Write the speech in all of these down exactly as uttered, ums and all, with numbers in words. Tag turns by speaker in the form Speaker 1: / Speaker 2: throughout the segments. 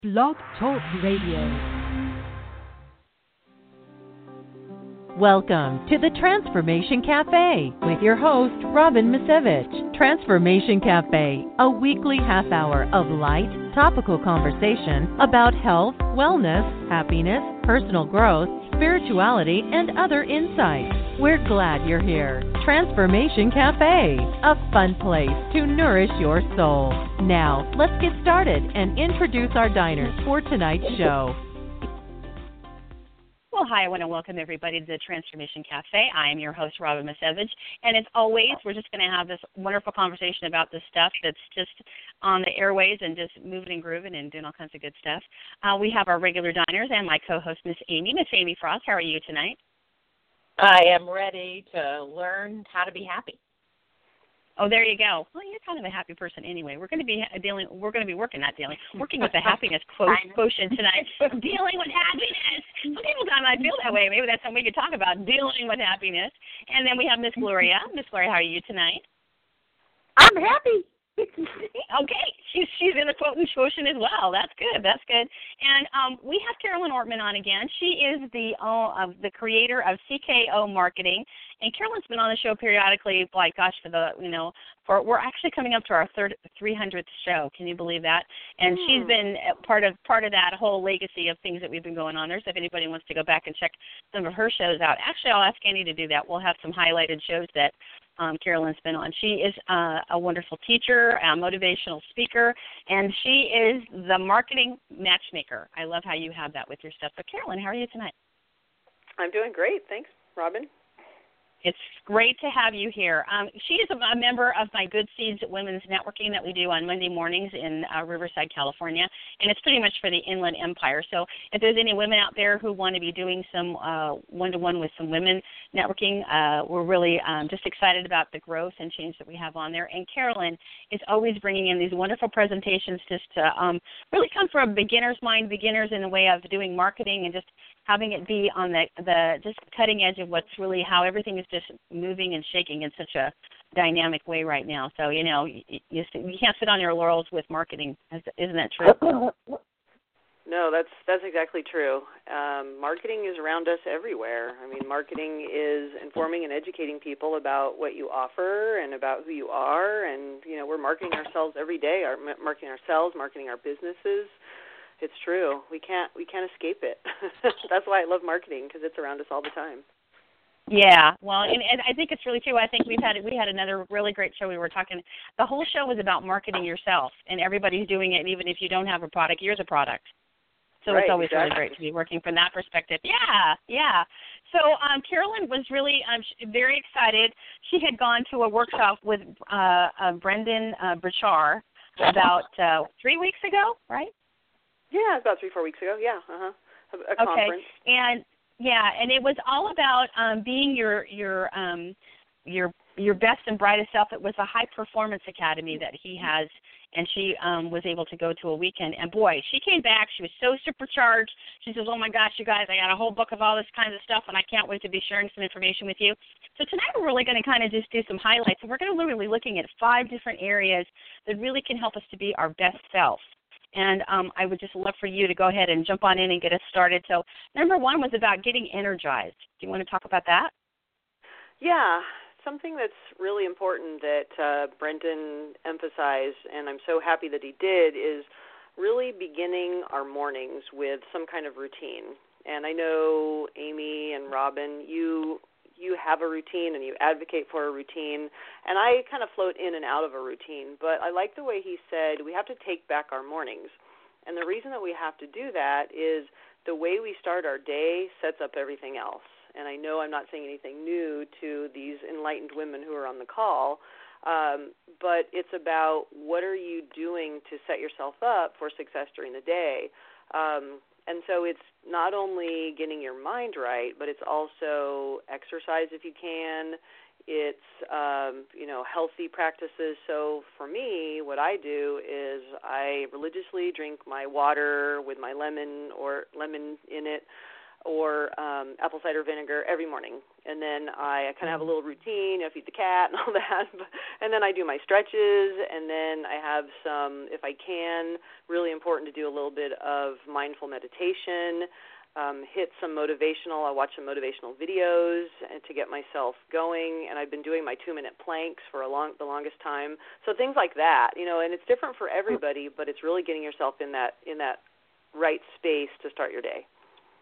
Speaker 1: Blog Talk Radio.
Speaker 2: Welcome to the Transformation Cafe with your host, Robin Misevich. Transformation Cafe, a weekly half hour of light, topical conversation about health, wellness, happiness, personal growth, spirituality, and other insights. We're glad you're here. Transformation Cafe, a fun place to nourish your soul. Now, let's get started and introduce our diners for tonight's show.
Speaker 3: Well, hi, I want to welcome everybody to the Transformation Cafe. I am your host, Robin Misevich, and as always, we're just going to have this wonderful conversation about this stuff that's just on the airways and just moving and grooving and doing all kinds of good stuff. Uh, we have our regular diners and my co-host, Miss Amy. Miss Amy Frost, how are you tonight?
Speaker 4: I am ready to learn how to be happy.
Speaker 3: Oh, there you go. Well, you're kind of a happy person anyway. We're going to be dealing. We're going to be working, not dealing, working with the happiness quotient tonight. Dealing with happiness. Some people might feel that way. Maybe that's something we could talk about. Dealing with happiness. And then we have Miss Gloria. Miss Gloria, how are you tonight?
Speaker 4: I'm happy.
Speaker 3: Okay, she's she's in the quotient quotient as well. That's good. That's good. And um, we have Carolyn Ortman on again. She is the uh, of the creator of C K O Marketing, and Carolyn's been on the show periodically. Like, gosh, for the you know, for we're actually coming up to our third three hundredth show. Can you believe that? And mm. she's been part of part of that whole legacy of things that we've been going on there. So if anybody wants to go back and check some of her shows out, actually, I'll ask Annie to do that. We'll have some highlighted shows that Um, Carolyn's been on. She is uh, a wonderful teacher, a motivational speaker, and she is the marketing matchmaker. I love how you have that with your stuff. So, Carolyn, how are you tonight?
Speaker 5: I'm doing great. Thanks, Robin.
Speaker 3: It's great to have you here. Um, she is a, a member of my Good Seeds Women's Networking that we do on Monday mornings in uh, Riverside, California, and it's pretty much for the Inland Empire. So if there's any women out there who want to be doing some uh, one-to-one with some women networking, uh, we're really um, just excited about the growth and change that we have on there. And Carolyn is always bringing in these wonderful presentations just to um, really come from a beginner's mind, beginners in the way of doing marketing and just having it be on the, the just cutting edge of what's really how everything is just moving and shaking in such a dynamic way right now. So, you know, you, you, you can't sit on your laurels with marketing. Isn't that true?
Speaker 5: No, that's that's exactly true. Um, marketing is around us everywhere. I mean, marketing is informing and educating people about what you offer and about who you are. And, you know, we're marketing ourselves every day, our, marketing ourselves, marketing our businesses. It's true. We can't we can't escape it. That's why I love marketing, because it's around us all the time.
Speaker 3: Yeah, well, and, and I think it's really true. I think we've had we had another really great show. We were talking. The whole show was about marketing yourself, and everybody's doing it. And even if you don't have a product, you're the product. So
Speaker 5: right,
Speaker 3: it's always
Speaker 5: exactly.
Speaker 3: really great to be working from that perspective. Yeah, yeah. So um, Carolyn was really um, very excited. She had gone to a workshop with uh, uh, Brendan uh, Burchard about uh, three weeks ago, right?
Speaker 5: Yeah, about three, four weeks ago. Yeah, uh-huh. A, a
Speaker 3: okay.
Speaker 5: conference.
Speaker 3: And yeah, and it was all about um, being your your um, your your best and brightest self. It was a high performance academy that he has, and she um, was able to go to a weekend. And boy, she came back. She was so supercharged. She says, "Oh my gosh, you guys, I got a whole book of all this kinds of stuff, and I can't wait to be sharing some information with you." So tonight we're really going to kind of just do some highlights. And we're going to literally be looking at five different areas that really can help us to be our best self. And um, I would just love for you to go ahead and jump on in and get us started. So number one was about getting energized. Do you want to talk about that?
Speaker 5: Yeah, something that's really important that uh, Brendan emphasized, and I'm so happy that he did, is really beginning our mornings with some kind of routine. And I know, Amy and Robin, you you have a routine and you advocate for a routine, and I kind of float in and out of a routine, but I like the way he said we have to take back our mornings. And the reason that we have to do that is the way we start our day sets up everything else. And I know I'm not saying anything new to these enlightened women who are on the call, um, but it's about what are you doing to set yourself up for success during the day. Um, And so it's not only getting your mind right, but it's also exercise if you can. It's, um, you know, healthy practices. So for me, what I do is I religiously drink my water with my lemon or lemon in it. or um, apple cider vinegar every morning. And then I, I kind of have a little routine, I feed the cat and all that. And then I do my stretches, and then I have some, if I can, really important to do a little bit of mindful meditation, um, hit some motivational, I watch some motivational videos to get myself going, and I've been doing my two-minute planks for a long, the longest time. So things like that, you know, and it's different for everybody, but it's really getting yourself in that in that right space to start your day.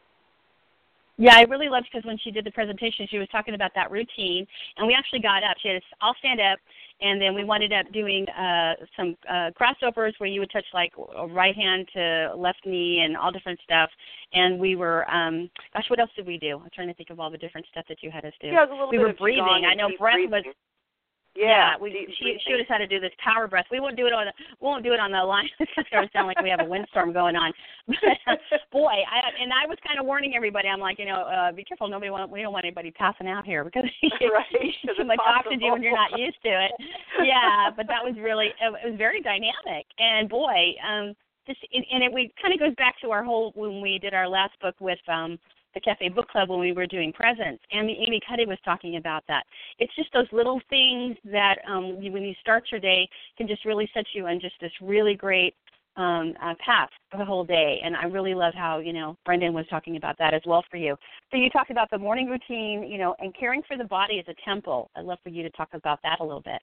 Speaker 3: Yeah, I really loved because when she did the presentation, she was talking about that routine, and we actually got up. She had us all stand up, and then we wound up doing uh, some uh, crossovers where you would touch like right hand to left knee and all different stuff. And we were, um, gosh, what else did we do? I'm trying to think of all the different stuff that you had us do.
Speaker 5: Yeah, it was a little
Speaker 3: we
Speaker 5: bit
Speaker 3: were
Speaker 5: of
Speaker 3: breathing. I know breath
Speaker 5: breathing.
Speaker 3: was.
Speaker 5: Yeah,
Speaker 3: yeah we, she showed us how to do this power breath. We won't do it on. We won't do it on the line. It's going to sound like we have a windstorm going on. But uh, boy, I and I was kind of warning everybody. I'm like, you know, uh, be careful. Nobody want. We don't want anybody passing out here because
Speaker 5: right,
Speaker 3: somebody talks to you when you're not used to it. Yeah, but that was really. It was very dynamic. And boy, um, this and it we kind of goes back to our whole when we did our last book with um. the Cafe Book Club when we were doing presents, and the Amy Cuddy was talking about that. It's just those little things that um, you, when you start your day can just really set you on just this really great um, uh, path for the whole day. And I really love how, you know, Brendan was talking about that as well for you. So you talked about the morning routine, you know, and caring for the body as a temple. I'd love for you to talk about that a little bit.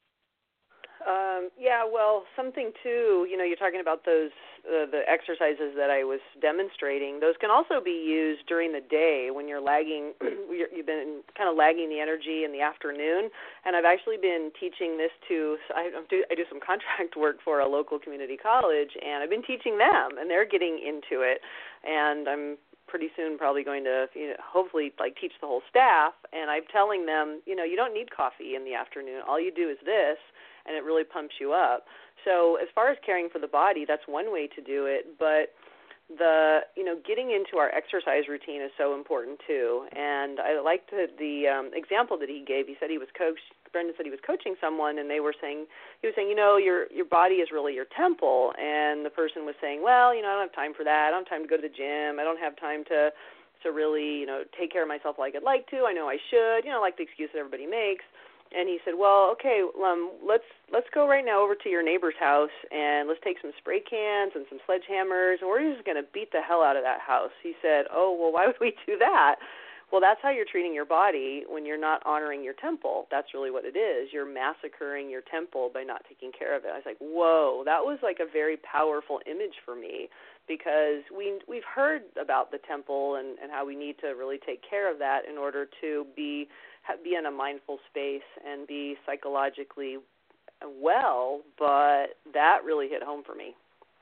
Speaker 5: Um, yeah, well, something too, you know, you're talking about those, uh, the exercises that I was demonstrating. Those can also be used during the day when you're lagging, you've been kind of lagging the energy in the afternoon. And I've actually been teaching this to, I do, I do some contract work for a local community college, and I've been teaching them, and they're getting into it. And I'm pretty soon probably going to, you know, hopefully like teach the whole staff. And I'm telling them, you know, you don't need coffee in the afternoon. All you do is this, and it really pumps you up. So as far as caring for the body, that's one way to do it. But the, you know, getting into our exercise routine is so important too. And I liked the, the um, example that he gave. He said he was coach. Brendan said he was coaching someone, and they were saying, he was saying, you know, your your body is really your temple. And the person was saying, well, you know, I don't have time for that. I don't have time to go to the gym. I don't have time to to really, you know, take care of myself like I'd like to. I know I should. You know, like the excuse that everybody makes. And he said, well, okay, um, let's let's go right now over to your neighbor's house, and let's take some spray cans and some sledgehammers, and we're just going to beat the hell out of that house. He said, oh, well, why would we do that? Well, that's how you're treating your body when you're not honoring your temple. That's really what it is. You're massacring your temple by not taking care of it. I was like, whoa, that was like a very powerful image for me, because we, we've heard about the temple and, and how we need to really take care of that in order to be be in a mindful space and be psychologically well, but that really hit home for me.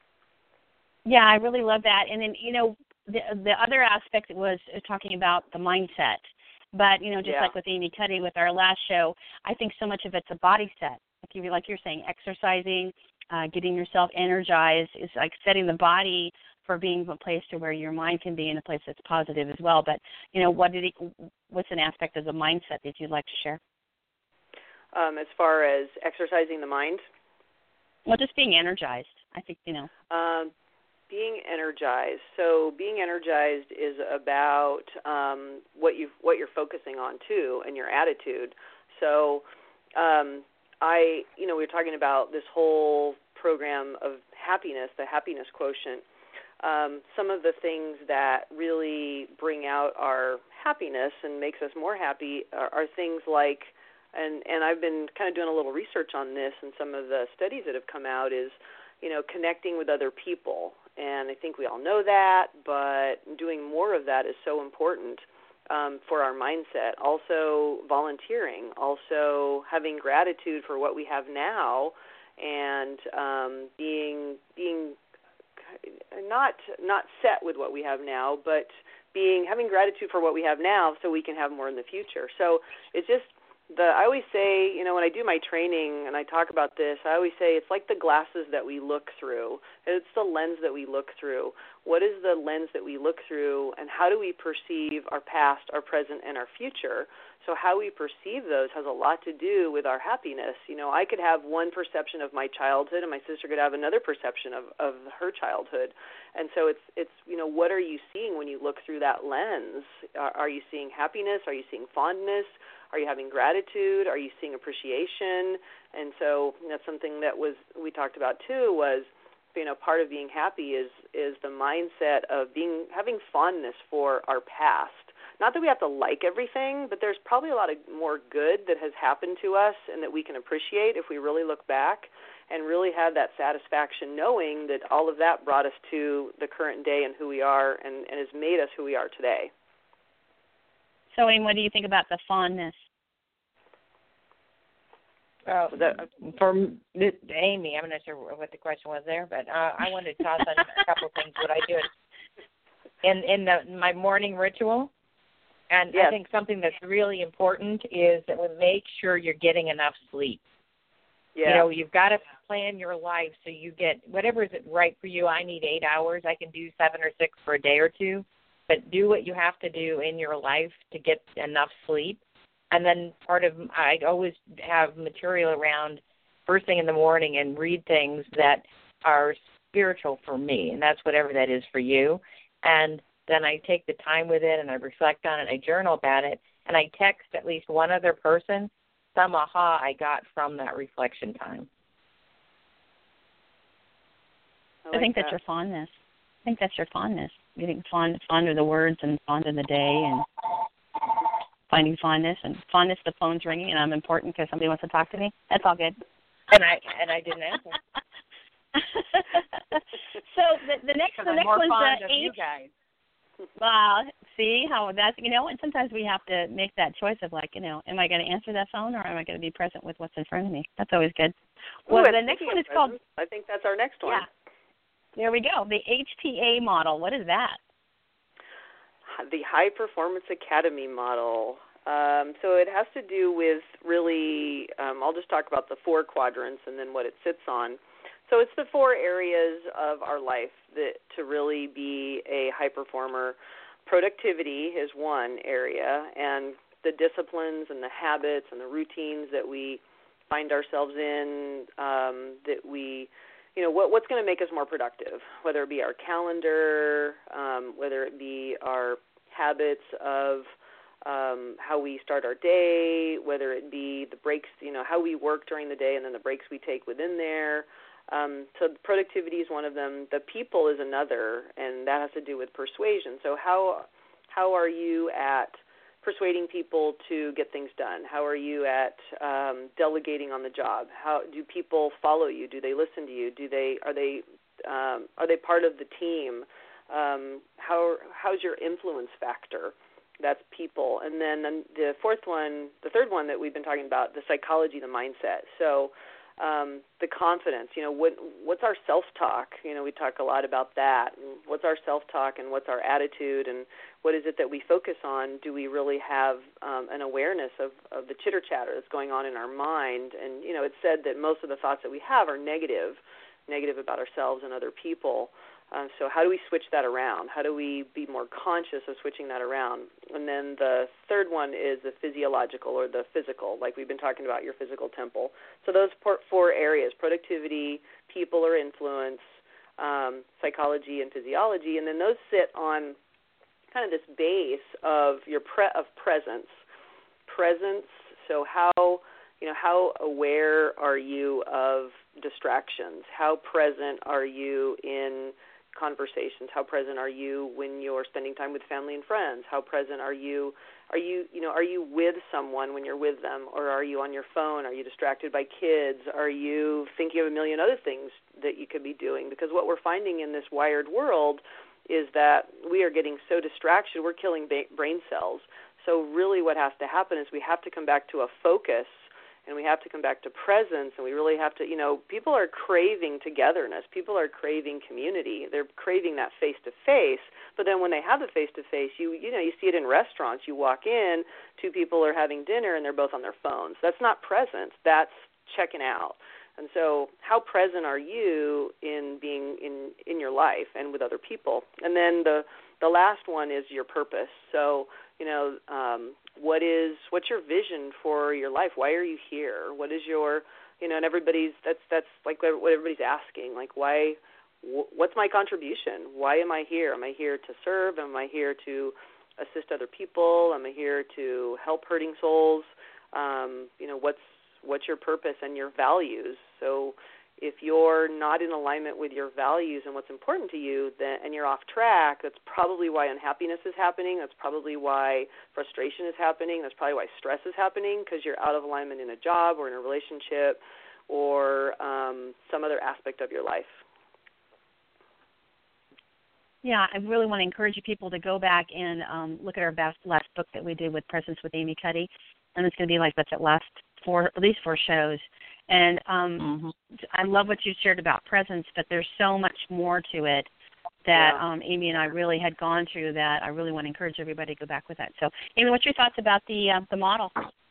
Speaker 3: Yeah, I really love that. And then, you know, the the other aspect was talking about the mindset. But, you know, just
Speaker 5: yeah.
Speaker 3: like with Amy Cuddy with our last show, I think so much of it's a body set. Like, you, like you're saying, exercising, uh, getting yourself energized is like setting the body for being a place to where your mind can be in a place that's positive as well. But, you know, what did he, what's an aspect of the mindset that you'd like to share?
Speaker 5: Um, as far as exercising the mind?
Speaker 3: Well, just being energized, I think, you know.
Speaker 5: Um, being energized. So being energized is about um, what you what you're focusing on too, and your attitude. So um, I, you know, we were talking about this whole program of happiness, the happiness quotient. Um, some of the things that really bring out our happiness and makes us more happy are, are things like, and, and I've been kind of doing a little research on this, and some of the studies that have come out is, you know, connecting with other people. And I think we all know that, but doing more of that is so important um, for our mindset. Also volunteering, also having gratitude for what we have now, and um, being being not not set with what we have now, but being having gratitude for what we have now so we can have more in the future. So it's just the I always say, you know, when I do my training and I talk about this, I always say it's like the glasses that we look through. It's the lens that we look through. What is the lens that we look through, and how do we perceive our past, our present, and our future? So how we perceive those has a lot to do with our happiness. You know, I could have one perception of my childhood, and my sister could have another perception of, of her childhood. And so it's, it's you know, what are you seeing when you look through that lens? Are, are you seeing happiness? Are you seeing fondness? Are you having gratitude? Are you seeing appreciation? And so that's something that was we talked about too was, you know, part of being happy is is the mindset of being having fondness for our past. Not that we have to like everything, but there's probably a lot of more good that has happened to us and that we can appreciate if we really look back and really have that satisfaction knowing that all of that brought us to the current day and who we are and, and has made us who we are today.
Speaker 3: So, Amy, what do you think about the fondness?
Speaker 4: Uh, for Amy, I'm not sure what the question was there, but uh, I wanted to toss on a couple things. What I do in in the, my morning ritual, and yes. I think something that's really important is that we make sure you're getting enough sleep. Yeah. You know, you've got to plan your life so you get whatever is right for you. I need eight hours. I can do seven or six for a day or two, but do what you have to do in your life to get enough sleep. And then part of, I always have material around first thing in the morning and read things that are spiritual for me, and that's whatever that is for you. And then I take the time with it, and I reflect on it, I journal about it, and I text at least one other person some aha I got from that reflection time.
Speaker 3: I, like I think that. that's your fondness. I think that's your fondness, getting fond, fond of the words and fond of the day and finding fondness, and fondness, the phone's ringing, and I'm important because somebody wants to talk to me. That's all good.
Speaker 4: And I and I didn't answer.
Speaker 3: So the, the next the
Speaker 4: I'm
Speaker 3: next
Speaker 4: more
Speaker 3: one's
Speaker 4: fond
Speaker 3: the
Speaker 4: of
Speaker 3: H.
Speaker 4: you guys.
Speaker 3: Wow, see how that's, you know, and sometimes we have to make that choice of like, you know, am I going to answer that phone or am I going to be present with what's in front of me? That's always good.
Speaker 5: Ooh,
Speaker 3: Well, the next one is called.
Speaker 5: I think that's our next one.
Speaker 3: Yeah. There we go. The H P A model. What is that?
Speaker 5: The High Performance Academy model. Um, so it has to do with really, um, I'll just talk about the four quadrants and then what it sits on. So it's the four areas of our life that to really be a high performer. Productivity is one area, and the disciplines and the habits and the routines that we find ourselves in, um, that we, you know, what, what's going to make us more productive, whether it be our calendar, um, whether it be our habits of um, how we start our day, whether it be the breaks, you know, how we work during the day and then the breaks we take within there. Um, so productivity is one of them. The people is another, and that has to do with persuasion. So how how are you at persuading people to get things done? How are you at um, delegating on the job? How do people follow you? Do they listen to you? Do they are they um, are they part of the team? Um, how how's your influence factor? That's people. And then the fourth one, the third one that we've been talking about, the psychology, the mindset. So um, the confidence, you know, what what's our self-talk? You know, we talk a lot about that. And what's our self-talk and what's our attitude and what is it that we focus on? Do we really have um, an awareness of, of the chitter-chatter that's going on in our mind? And, you know, it's said that most of the thoughts that we have are negative, negative about ourselves and other people. Um, so how do we switch that around? How do we be more conscious of switching that around? And then the third one is the physiological or the physical, like we've been talking about, your physical temple. So those four areas, productivity, people or influence, um, psychology, and physiology, and then those sit on kind of this base of your pre- of presence. Presence, so how, you know, how aware are you of distractions? How present are you in conversations? How present are you when you're spending time with family and friends? How present are you? Are you, you know, are you with someone when you're with them, or are you on your phone? Are you distracted by kids? Are you thinking of a million other things that you could be doing? Because what we're finding in this wired world is that we are getting so distracted, we're killing ba- brain cells. So really what has to happen is we have to come back to a focus and we have to come back to presence, and we really have to, you know, people are craving togetherness. People are craving community. They're craving that face-to-face, but then when they have the face-to-face, you you know, you see it in restaurants. You walk in, two people are having dinner, and they're both on their phones. That's not presence. That's checking out. And so how present are you in being in, in your life and with other people? And then the, the last one is your purpose. So, you know, um, what is what's your vision for your life? Why are you here? What is your, you know, and everybody's, that's that's like what everybody's asking, like why, what's my contribution? Why am I here? Am I here to serve? Am I here to assist other people? Am I here to help hurting souls? Um, you know, what's what's your purpose and your values? So if you're not in alignment with your values and what's important to you, then, and you're off track, that's probably why unhappiness is happening. That's probably why frustration is happening. That's probably why stress is happening, because you're out of alignment in a job or in a relationship or um, some other aspect of your life.
Speaker 3: Yeah, I really want to encourage people to go back and um, look at our best, last book that we did with Presence with Amy Cuddy, and it's going to be like that's at last four, at least four shows. And um, mm-hmm. I love what you shared about presence, but there's so much more to it that yeah. um, Amy and I really had gone through that I really want to encourage everybody to go back with that. So, Amy, what's your thoughts about the uh, the model?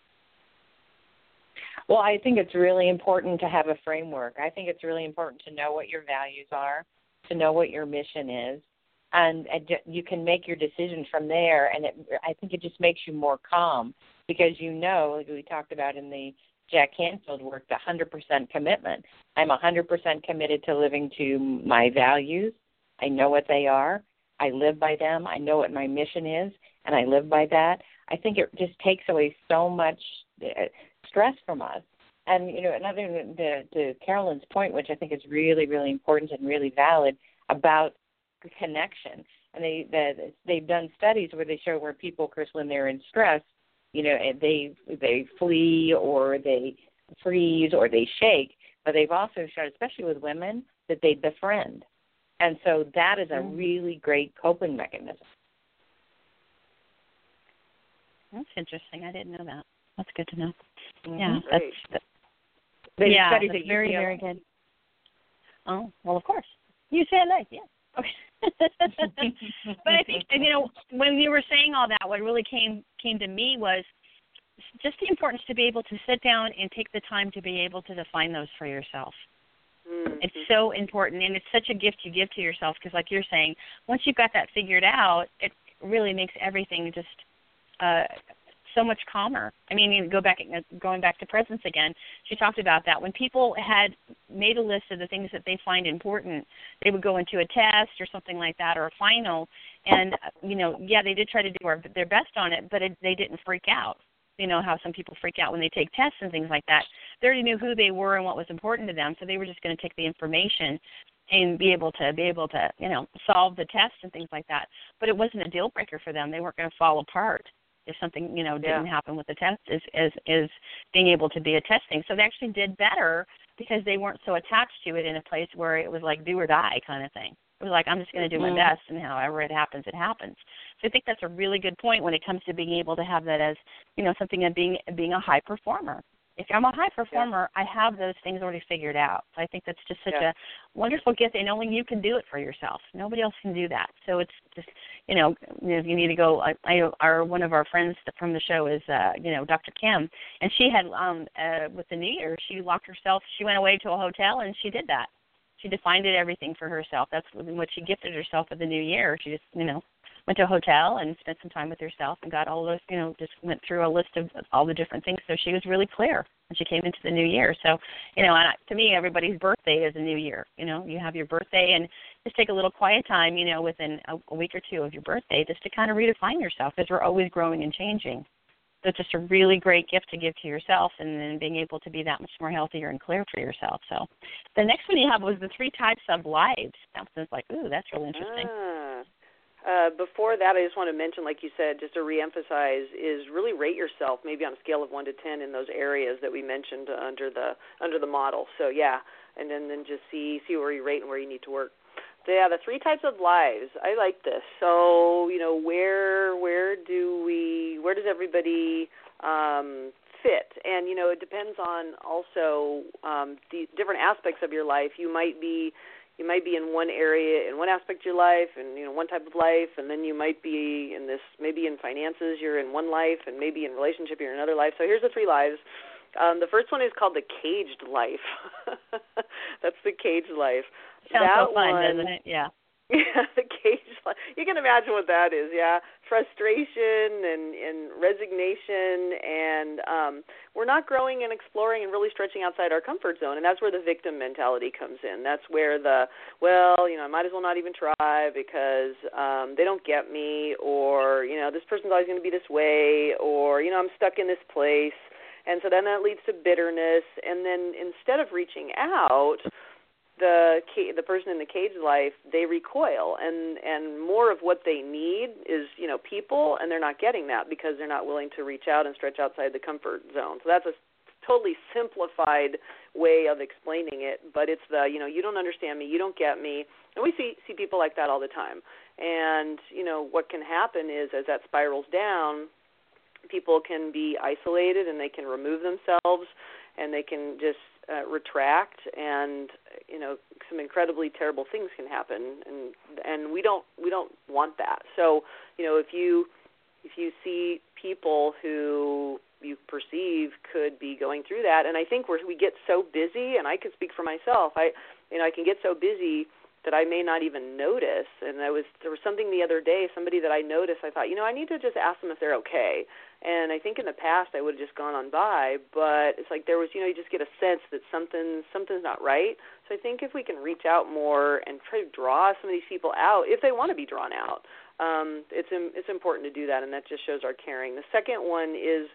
Speaker 4: Well, I think it's really important to have a framework. I think it's really important to know what your values are, to know what your mission is, and, and you can make your decision from there. And it, I think it just makes you more calm because you know, like we talked about in the Jack Canfield work, the one hundred percent commitment. I'm one hundred percent committed to living to my values. I know what they are. I live by them. I know what my mission is, and I live by that. I think it just takes away so much stress from us. And, you know, another, to, to Carolyn's point, which I think is really, really important and really valid, about connection. And they, the, they've done studies where they show where people, Chris, when they're in stress, you know, they they flee or they freeze or they shake, but they've also shown, especially with women, that they befriend. And so that is a really great coping mechanism.
Speaker 3: That's interesting. I didn't know that. That's good to know.
Speaker 5: Mm-hmm.
Speaker 3: Yeah,
Speaker 5: that's,
Speaker 3: that's,
Speaker 4: that's
Speaker 3: yeah,
Speaker 4: that's
Speaker 3: very, very good. Oh, well, of course. U C L A, yeah. Okay. But I think, you know, when you were saying all that, what really came came to me was just the importance to be able to sit down and take the time to be able to define those for yourself. Mm-hmm. It's so important, and it's such a gift you give to yourself because, like you're saying, once you've got that figured out, it really makes everything just uh, so much calmer. I mean, you go back, going back to presence again, she talked about that. When people had made a list of the things that they find important, they would go into a test or something like that or a final, and, you know, yeah, they did try to do our, their best on it, but it, they didn't freak out. You know how some people freak out when they take tests and things like that. They already knew who they were and what was important to them, so they were just going to take the information and be able to be able to, you know, solve the test and things like that. But it wasn't a deal breaker for them. They weren't going to fall apart if something, you know, didn't yeah. happen with the test is, is is being able to be a testing. So they actually did better because they weren't so attached to it in a place where it was like do or die kind of thing. It was like, I'm just going to do my mm-hmm. best, and however it happens, it happens. So I think that's a really good point when it comes to being able to have that as, you know, something of being being a high performer. If I'm a high performer, yeah. I have those things already figured out. So I think that's just such yeah. a wonderful gift, and only you can do it for yourself. Nobody else can do that. So it's just, you know, you need to go. I, I our one of our friends from the show is, uh, you know, Doctor Kim, and she had um, uh, with the New Year, she locked herself. She went away to a hotel, and she did that. She defined it everything for herself. That's what she gifted herself for the New Year. She just, you know, went to a hotel and spent some time with herself and got all those, you know, just went through a list of all the different things. So she was really clear when she came into the new year. So, you know, and to me, everybody's birthday is a new year. You know, you have your birthday and just take a little quiet time, you know, within a, a week or two of your birthday just to kind of redefine yourself because we're always growing and changing. So it's just a really great gift to give to yourself and then being able to be that much more healthier and clear for yourself. So the next one you have was the three types of lives. That was like, ooh, that's really interesting.
Speaker 5: Ah. Uh, before that, I just want to mention, like you said, just to reemphasize, is really rate yourself, maybe on a scale of one to ten in those areas that we mentioned under the under the model. So yeah, and then, then just see see where you rate and where you need to work. So, yeah, the three types of lives. I like this. So you know, where where do we where does everybody um, fit. And, you know, it depends on also um, the different aspects of your life. You might be you might be in one area, in one aspect of your life, and, you know, one type of life, and then you might be in this, maybe in finances, you're in one life, and maybe in relationship, you're in another life. So here's the three lives. Um, the first one is called the caged life. That's the caged life.
Speaker 3: Sounds
Speaker 5: that
Speaker 3: so fun,
Speaker 5: one,
Speaker 3: doesn't it? Yeah.
Speaker 5: Yeah, the caged life. You can imagine what that is, yeah. Frustration and, and resignation, and um, we're not growing and exploring and really stretching outside our comfort zone, and that's where the victim mentality comes in. That's where the, well, you know, I might as well not even try because um, they don't get me, or, you know, this person's always going to be this way, or, you know, I'm stuck in this place. And so then that leads to bitterness, and then instead of reaching out, the the person in the cage life, they recoil, and, and more of what they need is, you know, people, and they're not getting that because they're not willing to reach out and stretch outside the comfort zone. So that's a totally simplified way of explaining it, but it's the, you know, you don't understand me, you don't get me, and we see, see people like that all the time. And, you know, what can happen is as that spirals down, people can be isolated and they can remove themselves and they can just uh, retract, and you know some incredibly terrible things can happen, and and we don't we don't want that. So you know if you if you see people who you perceive could be going through that, and I think we're, we get so busy, and I can speak for myself. I you know I can get so busy that I may not even notice. And I was there was something the other day, somebody that I noticed, I thought, you know, I need to just ask them if they're okay. And I think in the past I would have just gone on by, but it's like there was, you know, you just get a sense that something something's not right. So I think if we can reach out more and try to draw some of these people out, if they want to be drawn out, um, it's it's important to do that, and that just shows our caring. The second one is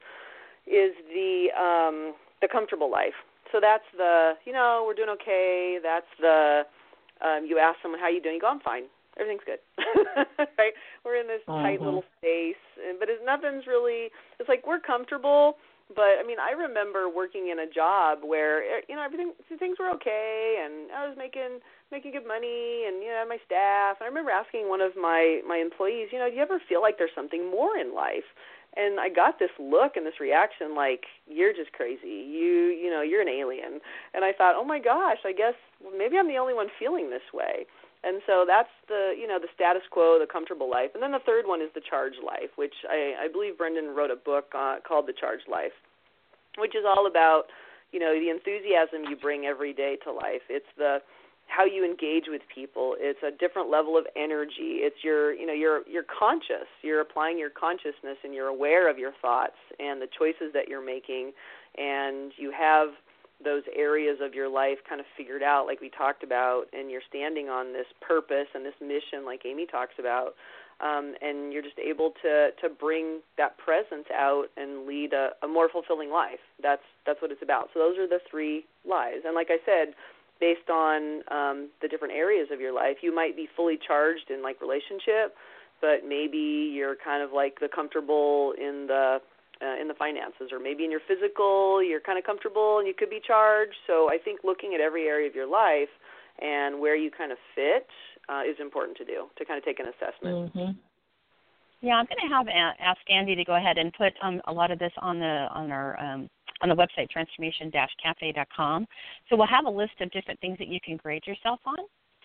Speaker 5: is the um, the comfortable life. So that's the, you know, we're doing okay. That's the Um, you ask someone, how you doing? You go, I'm fine. Everything's good. Right? We're in this uh-huh. tight little space, and, but it's, nothing's really, it's like we're comfortable, but, I mean, I remember working in a job where, you know, everything, things were okay, and I was making making good money, and, you know, my staff. And I remember asking one of my, my employees, you know, do you ever feel like there's something more in life? And I got this look and this reaction like, you're just crazy. You, you know, you're an alien. And I thought, oh, my gosh, I guess maybe I'm the only one feeling this way. And so that's the, you know, the status quo, the comfortable life. And then the third one is the charged life, which I, I believe Brendan wrote a book uh, called The Charged Life, which is all about, you know, the enthusiasm you bring every day to life. It's the how you engage with people. It's a different level of energy. It's your, you know, you're you're conscious. You're applying your consciousness, and you're aware of your thoughts and the choices that you're making, and you have those areas of your life kind of figured out, like we talked about, and you're standing on this purpose and this mission, like Amy talks about, um, and you're just able to to bring that presence out and lead a, a more fulfilling life. That's that's what it's about. So those are the three lives, and like I said, based on um, the different areas of your life, you might be fully charged in like relationship, but maybe you're kind of like the comfortable in the uh, in the finances, or maybe in your physical, you're kind of comfortable and you could be charged. So I think looking at every area of your life and where you kind of fit uh, is important to do, to kind of take an assessment.
Speaker 3: Mm-hmm. Yeah, I'm going to have ask Andy to go ahead and put um, a lot of this on the on our um, on the website, transformation dash cafe dot com. So we'll have a list of different things that you can grade yourself on,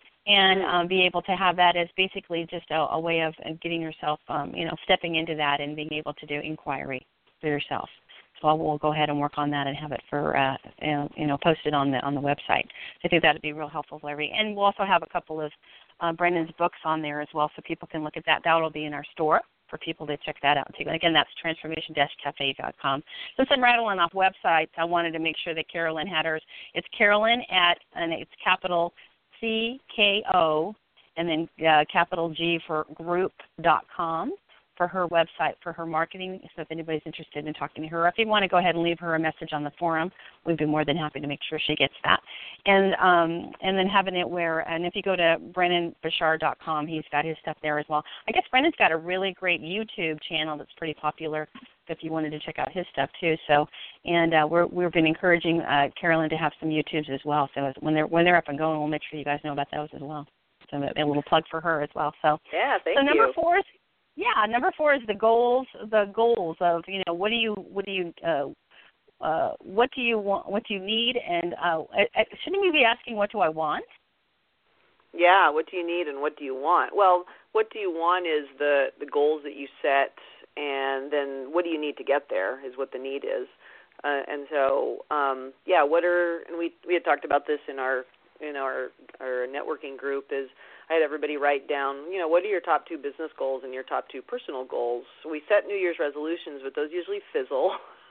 Speaker 3: and um, be able to have that as basically just a, a way of getting yourself, um, you know, stepping into that and being able to do inquiry for yourself. So we'll go ahead and work on that and have it for, uh, you know, posted on the on the website. I think that would be real helpful for everybody. And we'll also have a couple of uh, Brendan's books on there as well, so people can look at that. That will be in our store for people to check that out too. And again, that's transformation dash cafe dot com. Since I'm rattling off websites, I wanted to make sure that Carolyn had hers. It's Carolyn at, and it's capital C K O, and then uh, capital G for group dot com for her website, for her marketing. So if anybody's interested in talking to her, or if you want to go ahead and leave her a message on the forum, we'd be more than happy to make sure she gets that. And um, and then having it where, and if you go to brendan bashar dot com, he's got his stuff there as well. I guess Brendan's got a really great YouTube channel that's pretty popular if you wanted to check out his stuff too. So, and uh, we're, we've been encouraging uh, Carolyn to have some YouTubes as well. So when they're when they're up and going, we'll make sure you guys know about those as well. So a little plug for her as well. So
Speaker 5: yeah, thank
Speaker 3: so
Speaker 5: you.
Speaker 3: number four is, Yeah, number four is the goals. The goals of, you know, what do you what do you uh, uh, what do you want? What do you need? And uh, shouldn't we be asking, what do I want?
Speaker 5: Yeah, what do you need and what do you want? Well, what do you want is the, the goals that you set, and then what do you need to get there is what the need is. Uh, and so, um, yeah, what are, and we we had talked about this in our in our our networking group, is I had everybody write down, you know, what are your top two business goals and your top two personal goals. So we set New Year's resolutions, but those usually fizzle.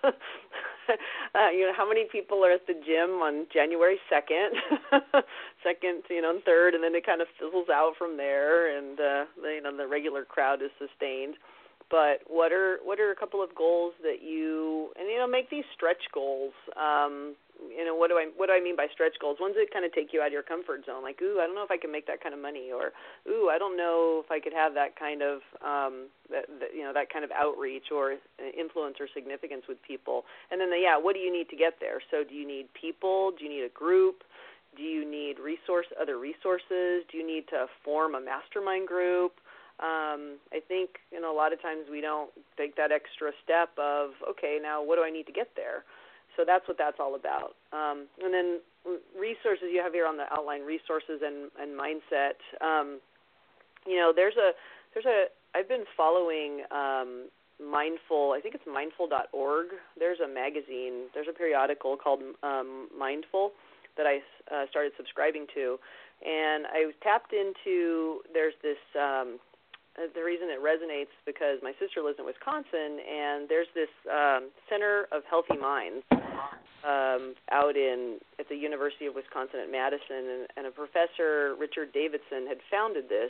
Speaker 5: uh, you know, how many people are at the gym on January second, second, you know, and third, and then it kind of fizzles out from there, and uh, you know, the regular crowd is sustained. But what are what are a couple of goals that you, and you know, make these stretch goals. Um, you know, what do I what do I mean by stretch goals? Ones that kind of take you out of your comfort zone. Like, ooh, I don't know if I can make that kind of money, or ooh, I don't know if I could have that kind of um, that, that you know that kind of outreach or influence or significance with people. And then, the, yeah, what do you need to get there? So, do you need people? Do you need a group? Do you need resource other resources? Do you need to form a mastermind group? Um, I think, you know, a lot of times we don't take that extra step of, okay, now what do I need to get there? So that's what that's all about. Um, and then resources, you have here on the outline, resources and, and mindset. Um, you know, there's a, there's a, I've been following um, Mindful, I think it's mindful dot org. There's a magazine, there's a periodical called um, Mindful that I uh, started subscribing to. And I was tapped into, there's this, um, the reason it resonates because my sister lives in Wisconsin, and there's this um, Center of Healthy Minds um, out in at the University of Wisconsin at Madison, and, and a professor, Richard Davidson, had founded this,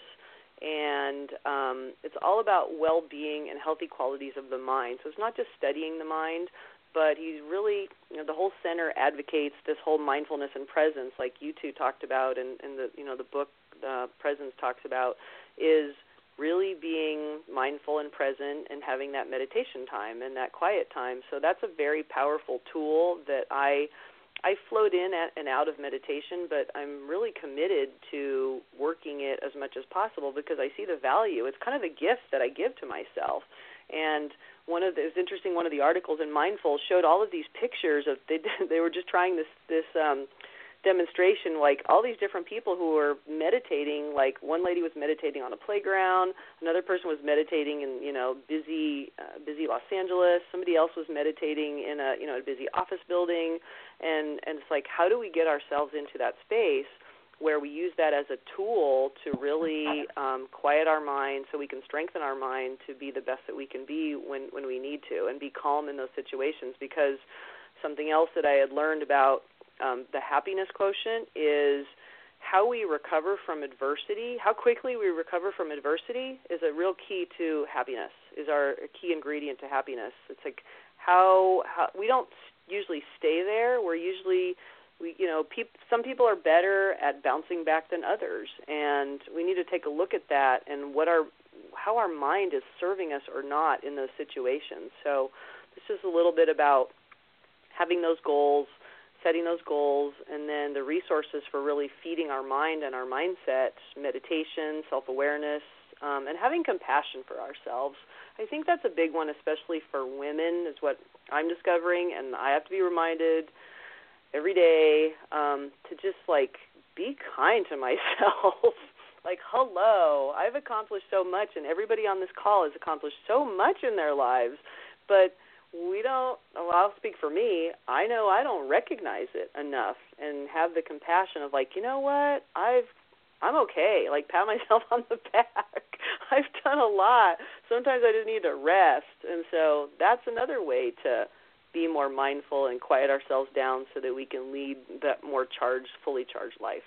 Speaker 5: and um, it's all about well-being and healthy qualities of the mind. So it's not just studying the mind, but he's really, you know, the whole center advocates this whole mindfulness and presence, like you two talked about, and, and the you know the book uh, Presence talks about, is really being mindful and present and having that meditation time and that quiet time. So that's a very powerful tool that I I float in at, and out of meditation, but I'm really committed to working it as much as possible because I see the value. It's kind of a gift that I give to myself. And one of the, it was interesting, one of the articles in Mindful showed all of these pictures of, they they were just trying this, this um, demonstration, like all these different people who were meditating. Like one lady was meditating on a playground, another person was meditating in, you know, busy, uh, busy Los Angeles. Somebody else was meditating in a, you know, a busy office building, and and it's like, how do we get ourselves into that space where we use that as a tool to really um, quiet our mind, so we can strengthen our mind to be the best that we can be when when we need to, and be calm in those situations. Because something else that I had learned about Um, the happiness quotient is how we recover from adversity. How quickly we recover from adversity is a real key to happiness, is our key ingredient to happiness. It's like how, how we don't usually stay there. We're usually, we you know, peop, some people are better at bouncing back than others, and we need to take a look at that and what our, how our mind is serving us or not in those situations. So this is a little bit about having those goals, setting those goals, and then the resources for really feeding our mind and our mindset, meditation, self-awareness, um, and having compassion for ourselves. I think that's a big one, especially for women, is what I'm discovering, and I have to be reminded every day um, to just, like, be kind to myself. Like, hello, I've accomplished so much, and everybody on this call has accomplished so much in their lives, but we don't, well, I'll speak for me, I know I don't recognize it enough and have the compassion of, like, you know what, I've, I'm okay, like, pat myself on the back. I've done a lot. Sometimes I just need to rest. And so that's another way to be more mindful and quiet ourselves down so that we can lead that more charged, fully charged life.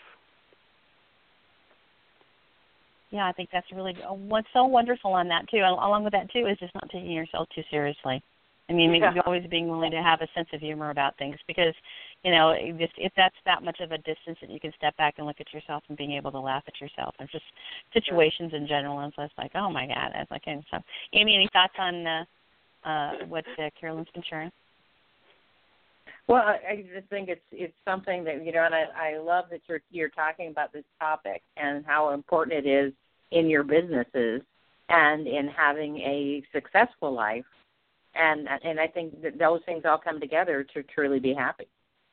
Speaker 3: Yeah, I think that's really, what's so wonderful on that, too, along with that, too, is just not taking yourself too seriously. I mean, yeah. always being willing to have a sense of humor about things, because, you know, just if that's that much of a distance that you can step back and look at yourself and being able to laugh at yourself, and just situations in general, and so it's like, oh my God, it's like, and so, Amy, any thoughts on uh, uh, what uh, Carolyn's been sharing?
Speaker 4: Well, I, I just think it's it's something that, you know, and I, I love that you're you're talking about this topic and how important it is in your businesses and in having a successful life. and and I think that those things all come together to truly be happy.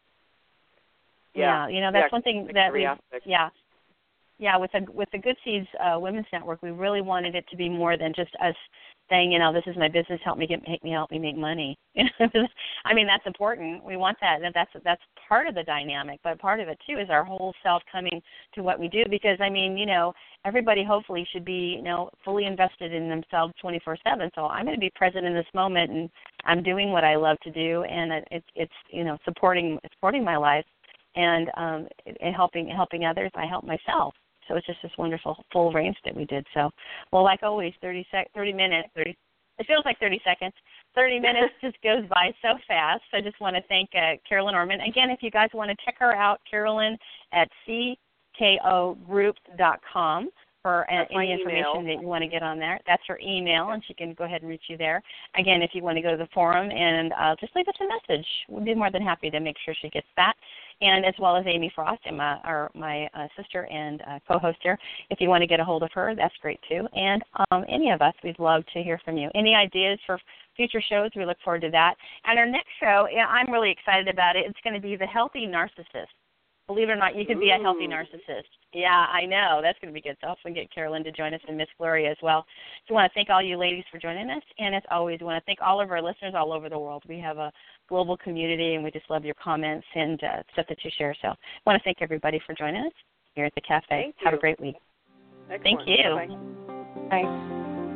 Speaker 3: Yeah,
Speaker 5: Yeah,
Speaker 3: you know, that's
Speaker 5: yeah,
Speaker 3: one thing that we,
Speaker 5: aspects.
Speaker 3: yeah. Yeah, with the with the Good Seeds uh, Women's Network, we really wanted it to be more than just us saying, you know, this is my business. Help me get, make me help me make money. I mean, that's important. We want that. That's that's part of the dynamic, but part of it too is our whole self coming to what we do. Because I mean, you know, everybody hopefully should be, you know, fully invested in themselves twenty-four seven. So I'm going to be present in this moment, and I'm doing what I love to do, and it's it's you know supporting supporting my life and um, and helping helping others. I help myself. So it's just this wonderful full range that we did. So, well, like always, thirty, sec- thirty minutes, thirty, it feels like thirty seconds. thirty minutes just goes by so fast. So I just want to thank uh, Carolyn Orman. Again, if you guys want to check her out, Carolyn at c k o group dot com for uh, any information that you want to get on there. That's her email, and she can go ahead and reach you there. Again, if you want to go to the forum and uh, just leave us a message, we'll be more than happy to make sure she gets that. And as well as Amy Frost, and my, our, my uh, sister and uh, co-host here. If you want to get a hold of her, that's great too. And um, any of us, we'd love to hear from you. Any ideas for future shows? We look forward to that. And our next show, yeah, I'm really excited about it. It's going to be The Healthy Narcissist. Believe it or not, you can be a healthy narcissist. Yeah, I know. That's going to be good. So hopefully get Carolyn to join us and Miss Gloria as well. So I want to thank all you ladies for joining us. And as always, we want to thank all of our listeners all over the world. We have a global community, and we just love your comments and uh, stuff that you share. So I want to thank everybody for joining us here at the cafe.
Speaker 5: Thank
Speaker 3: have
Speaker 5: you.
Speaker 3: a great week.
Speaker 5: Excellent.
Speaker 3: Thank you.
Speaker 5: Bye-bye.
Speaker 3: Bye.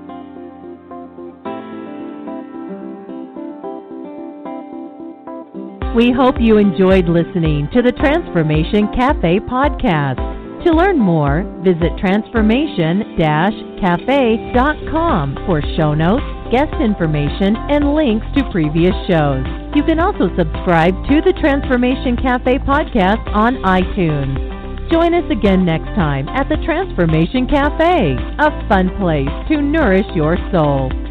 Speaker 2: We hope you enjoyed listening to the Transformation Cafe podcast. To learn more, visit transformation dash cafe dot com for show notes, guest information, and links to previous shows. You can also subscribe to the Transformation Cafe podcast on iTunes. Join us again next time at the Transformation Cafe, a fun place to nourish your soul.